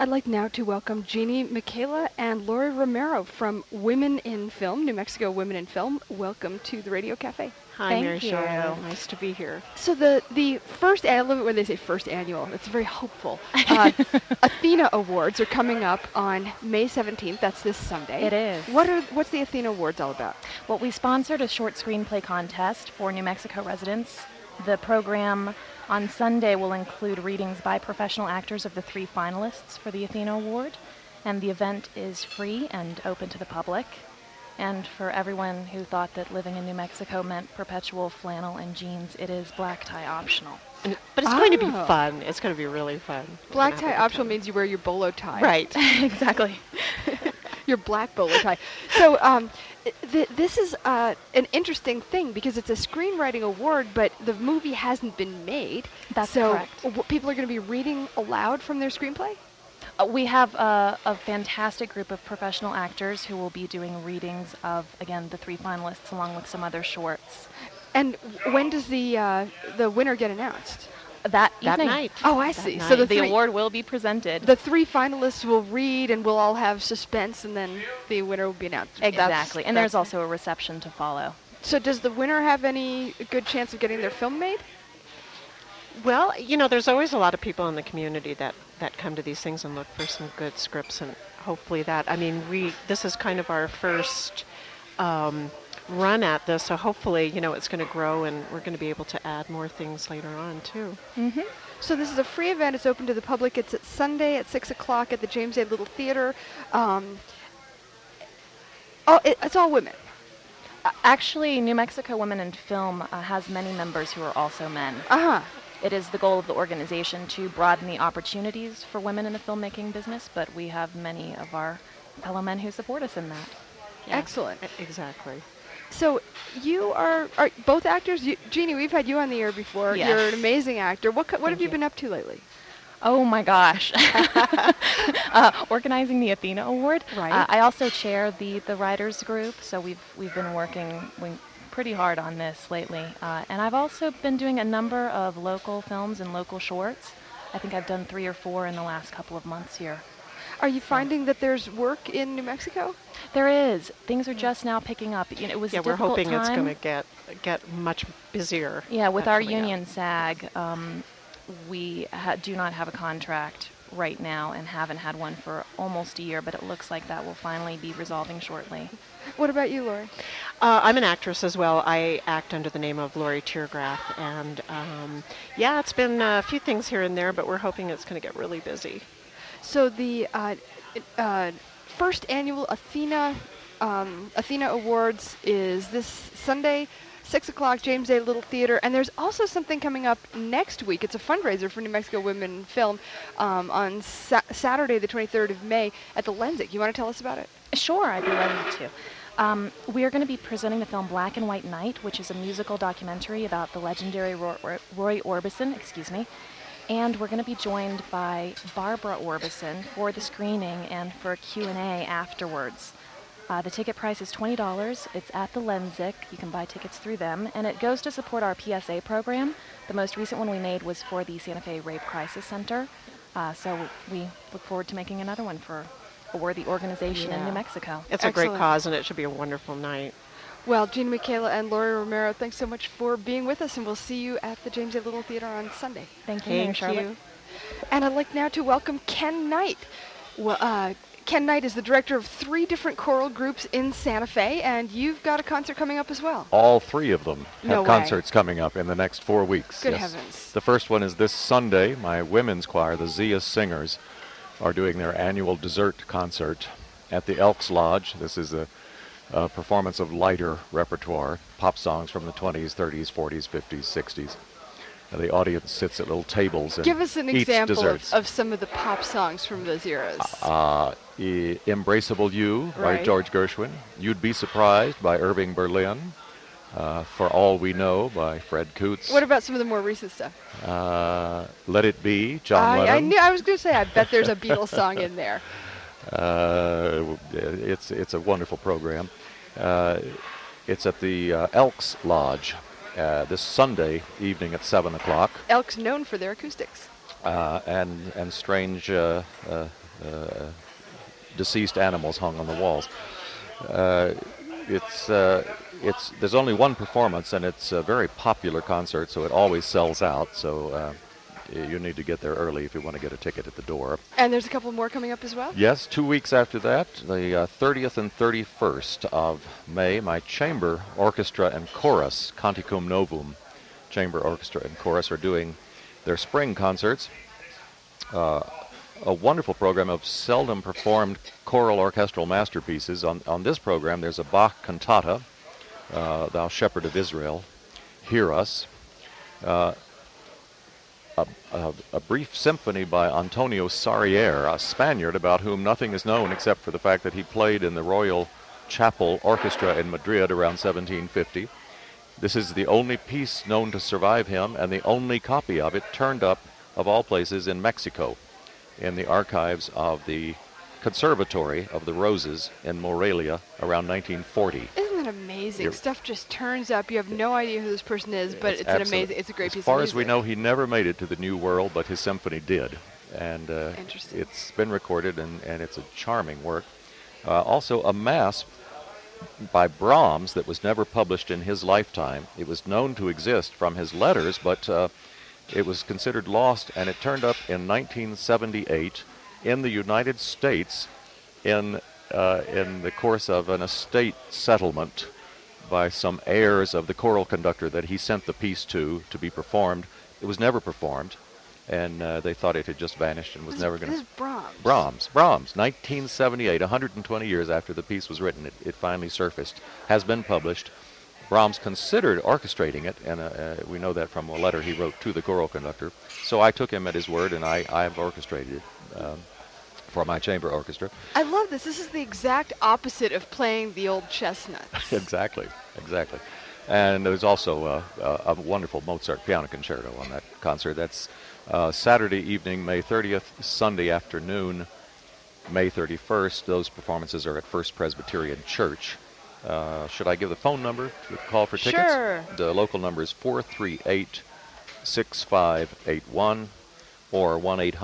I'd like now to welcome Jeannie Michaela and Lori Romero from Women in Film, New Mexico Women in Film. Welcome to the Radio Cafe. Hi, Mary Thank you. Charlotte. Nice to be here. So the first, I love it when they say first annual. It's very hopeful. Athena Awards are coming up on May 17th. That's this Sunday. It is. What's the Athena Awards all about? Well, we sponsored a short screenplay contest for New Mexico residents. The program on Sunday will include readings by professional actors of the 3 finalists for the Athena Award, and the event is free and open to the public. And for everyone who thought that living in New Mexico meant perpetual flannel and jeans, it is black tie optional. But it's going to be fun. It's going to be really fun. Black tie optional means you wear your bolo tie. Right. Exactly. Your black bolo tie. So this is an interesting thing because it's a screenwriting award, but the movie hasn't been made. That's so correct. People are going to be reading aloud from their screenplay? We have a fantastic group of professional actors who will be doing readings of, again, the 3 finalists along with some other shorts. And when does the winner get announced? That That evening. night. Oh, I That see. night. So The award will be presented. the 3 finalists will read, and we'll all have suspense, and then the winner will be announced. Exactly. And there's also a reception to follow. So does the winner have any good chance of getting their film made? Well, you know, there's always a lot of people in the community that come to these things and look for some good scripts, and hopefully that, I mean, this is kind of our first run at this, so hopefully, you know, it's going to grow and we're going to be able to add more things later on, too. Mm-hmm. So this is a free event. It's open to the public. It's at Sunday at 6 o'clock at the James A. Little Theater. It's all women. Actually, New Mexico Women in Film has many members who are also men. Uh-huh. It is the goal of the organization to broaden the opportunities for women in the filmmaking business, but we have many of our fellow men who support us in that. Yeah. Excellent. Exactly. So you are both actors? Jeannie, we've had you on the air before. Yes. You're an amazing actor. What have you you. been up to lately? Oh my gosh. Organizing the Athena Award. Right. I also chair the writers group, so we've been working pretty hard on this lately. And I've also been doing a number of local films and local shorts. I think I've done 3 or 4 in the last couple of months here. Are you finding that there's work in New Mexico? There is. Things are just now picking up. You know, it was Yeah, a we're difficult hoping time. it's going to get much busier. Yeah, with our coming up. union SAG, we do not have a contract right now and haven't had one for almost a year, but it looks like that will finally be resolving shortly. What about you, Lori? I'm an actress as well. I act under the name of Lori Tiergrath, and yeah, it's been a few things here and there, but we're hoping it's going to get really busy. So the first annual Athena Awards is this Sunday, 6 o'clock, James A. Little Theater. And there's also something coming up next week. It's a fundraiser for New Mexico Women in Film on Saturday, the 23rd of May at the Lenzik. You want to tell us about it? Sure, I'd be ready to. We are going to be presenting the film Black and White Night, which is a musical documentary about the legendary Roy Orbison, and we're going to be joined by Barbara Orbison for the screening and for a Q&A afterwards. The ticket price is $20. It's at the Lenzik. You can buy tickets through them, and it goes to support our PSA program. The most recent one we made was for the Santa Fe Rape Crisis Center, so we look forward to making another one for a worthy organization in New Mexico. It's a great Excellent. cause, and it should be a wonderful night. Well, Jeannie Michaela and Lori Romero, thanks so much for being with us, and we'll see you at the James A. Little Theater on Sunday. Thank you, Mary Charlotte. you. And I'd like now to welcome Ken Knight. Well, Ken Knight is the director of 3 different choral groups in Santa Fe, and you've got a concert coming up as well. All 3 of them have No way. concerts coming up in the next 4 weeks. Good yes. heavens. The first one is this Sunday. My women's choir, the Zia Singers, are doing their annual dessert concert at the Elks Lodge. This is a performance of lighter repertoire, pop songs from the 20s, 30s, 40s, 50s, 60s. The audience sits at little tables and Give us an eats example desserts. of some of the pop songs from those eras. Embraceable You Right. by George Gershwin, You'd Be Surprised by Irving Berlin, For All We Know by Fred Coots, What about some of the more recent stuff? Let It Be, John Lennon. I was going to say, I bet there's a Beatles song in there. It's a wonderful program. It's at the Elks Lodge this Sunday evening at 7 o'clock. Elk's known for their acoustics. and strange deceased animals hung on the walls. There's only one performance, and it's a very popular concert, so it always sells out. So you need to get there early if you want to get a ticket at the door. And there's a couple more coming up as well? Yes, 2 weeks after that, the 30th and 31st of May, my chamber orchestra and chorus, Canticum Novum Chamber Orchestra and Chorus, are doing their spring concerts. A wonderful program of seldom performed choral orchestral masterpieces. On this program, there's a Bach cantata, Thou Shepherd of Israel, Hear Us, a brief symphony by Antonio Sarrier, a Spaniard about whom nothing is known except for the fact that he played in the Royal Chapel Orchestra in Madrid around 1750. This is the only piece known to survive him, and the only copy of it turned up, of all places, in Mexico, in the archives of the Conservatory of the Roses in Morelia around 1940. Isn't that amazing? Stuff just turns up. You have no idea who this person is, but it's a great piece of music. As far as we know, he never made it to the New World, but his symphony did. And it's been recorded, and it's a charming work. Also, a mass by Brahms that was never published in his lifetime. It was known to exist from his letters, but it was considered lost, and it turned up in 1978 in the United States in the course of an estate settlement by some heirs of the choral conductor that he sent the piece to be performed. It was never performed, and they thought it had just vanished and was never going to... This is Brahms. Brahms, 1978, 120 years after the piece was written, it finally surfaced, has been published. Brahms considered orchestrating it, and we know that from a letter he wrote to the choral conductor. So I took him at his word, and I've orchestrated it for my chamber orchestra. I love this. This is the exact opposite of playing the old chestnuts. Exactly. And there's also a wonderful Mozart piano concerto on that concert. That's Saturday evening, May 30th, Sunday afternoon, May 31st. Those performances are at First Presbyterian Church. Should I give the phone number to call for tickets? Sure. The local number is 438-6581 or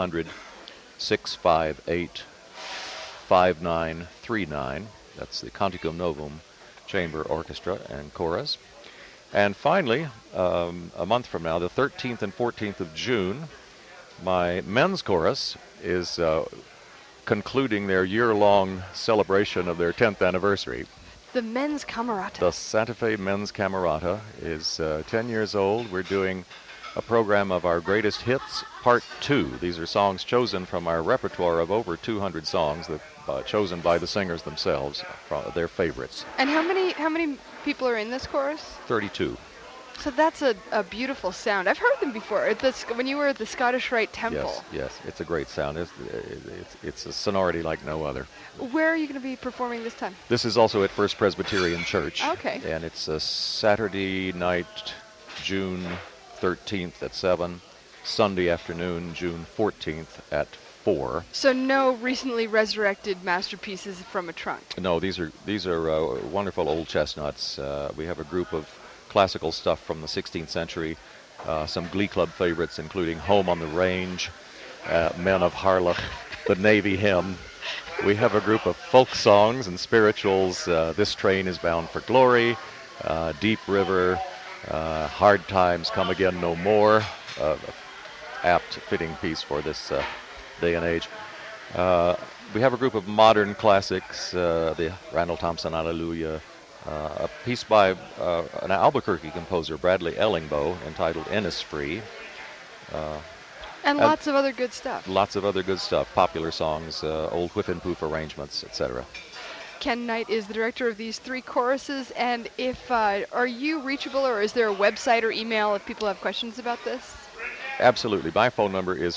1-800-658-5939. That's the Canticum Novum Chamber Orchestra and Chorus. And finally, a month from now, the 13th and 14th of June, my men's chorus is concluding their year-long celebration of their 10th anniversary. The Men's Camerata. The Santa Fe Men's Camerata is 10 years old. We're doing a program of our greatest hits, Part 2. These are songs chosen from our repertoire of over 200 songs that chosen by the singers themselves, their favorites. And how many people are in this chorus? 32. So that's a beautiful sound. I've heard them before when you were at the Scottish Rite Temple. Yes, it's a great sound. It's a sonority like no other. Where are you going to be performing this time? This is also at First Presbyterian Church. Okay. And it's a Saturday night, June 13th at 7, Sunday afternoon, June 14th at 4. So no recently resurrected masterpieces from a trunk? No, these are wonderful old chestnuts. We have a group of classical stuff from the 16th century, some Glee Club favorites, including Home on the Range, Men of Harlech, the Navy Hymn. We have a group of folk songs and spirituals, This Train is Bound for Glory, Deep River, Hard Times Come Again No More, apt, fitting piece for this day and age. We have a group of modern classics, the Randall Thompson Alleluia, a piece by an Albuquerque composer, Bradley Ellingbo, entitled Innisfree. And lots of other good stuff. Lots of other good stuff, popular songs, old whiff-and-poof arrangements, etc. Ken Knight is the director of these three choruses, and are you reachable, or is there a website or email if people have questions about this? Absolutely. My phone number is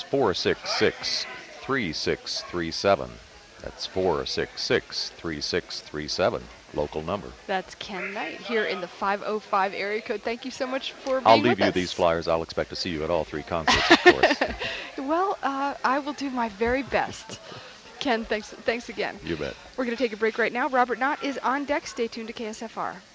466-3637. That's 466-3637, local number. That's Ken Knight here in the 505 area code. Thank you so much for being with us. I'll leave you these flyers. I'll expect to see you at all three concerts, of course. Well, I will do my very best. Ken, thanks again. You bet. We're going to take a break right now. Robert Knott is on deck. Stay tuned to KSFR.